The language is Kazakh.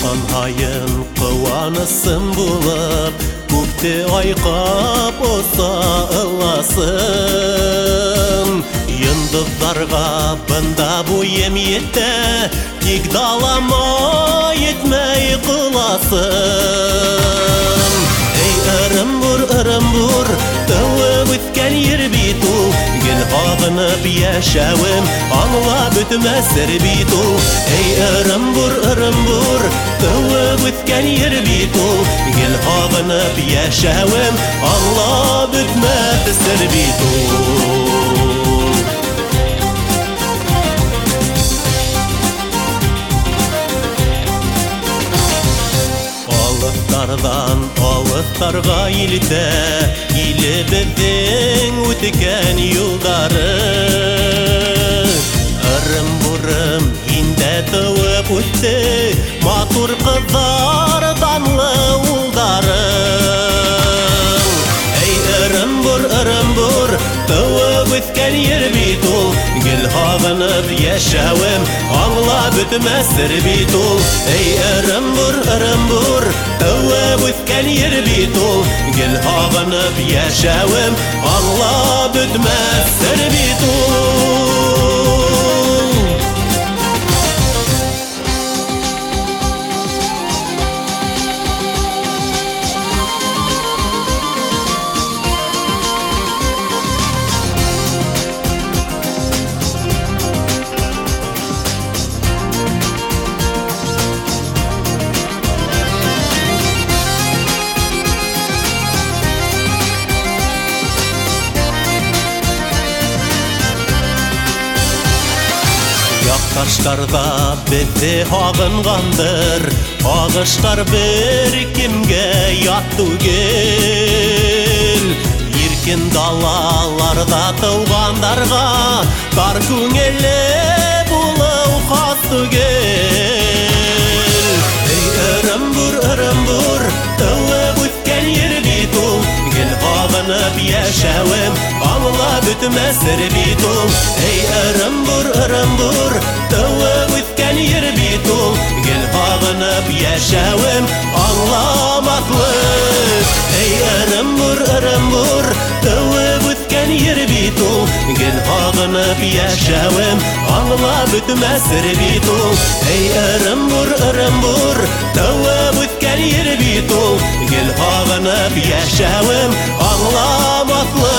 Атқан айын қуанысым болып, көкте айқап оса ыласын. Йындыздарға бында бойым етті, тек далама етмей қыласын. Ей ырым-бұр, тауып өткен ер бит ул, гел ағынып яшәуем, аңлап өтмәс сер бит ул. Ей ырым-бұр, тауып өткен ер бит ул, гел ағынып яшәуем, аңлап өтмәс сер бит ул. Алыстардан алыстарға илтә, илебезнең үткән юлдары. Ырым-бурым инде тауып үтте, матур кызлар данлы улдары. Эй ырым-бур, тауып үткән ер бит ул, гел ағынып яшәуем, аңлап өтмәс сер бит ул. Эй ырым-бур, тауып өткән ер бит ул, гел ағынып яшәуем, аңлап өтмәс сер бит ул. Якташларда безде агынгандыр, агыштар бер кимге ят түгел. Иркен далаларда таугандарга тар күңелле булу хас түгел. Эй ырым-бур, тауып үткән ер бит ул, гел ағынып яшәуем, аңлап өтмәс сер бит ул. Эй ырым-бур, тауып үткән ер бит ул, гел ағынып яшәуем, аңламаслык. Эй ырым-бур, тауып үткән ер бит ул, гел ағынып яшәуем, аңлап өтмәс сер бит ул. Эй ырым-бур, тауып үткән ер бит ул, гел ағынып яшәуем, аңламаслык.